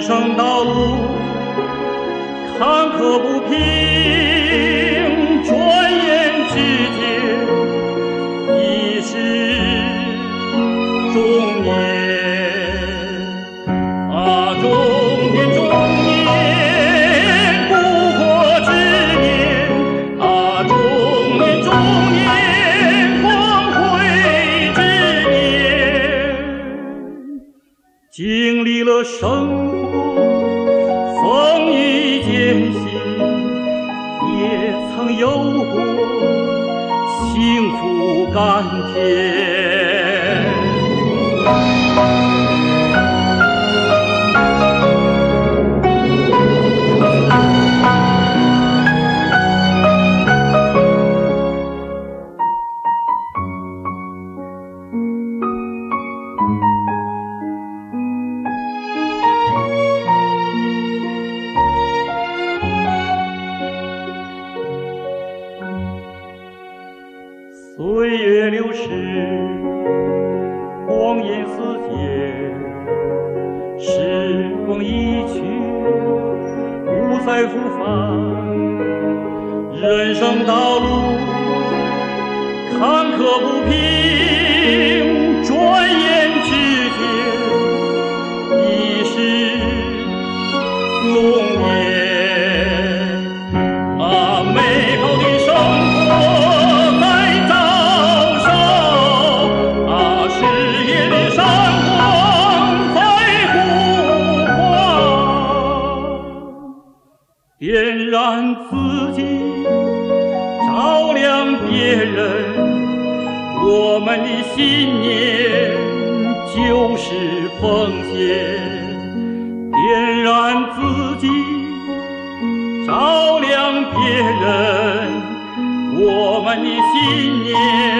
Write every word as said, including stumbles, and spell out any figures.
生道路坎坷不平，转眼之间已是中年。啊，中年中年，不惑之年。啊，中年中年，光辉之年。经历了生活风雨艰辛，也曾有过幸福甘甜。岁月流逝，光阴似箭，时光一去，不再复返。人生道路坎坷不平，转眼之间已是中年。啊，美好的生活点燃自己，照亮别人，我们的信念就是奉献。点燃自己，照亮别人，我们的信念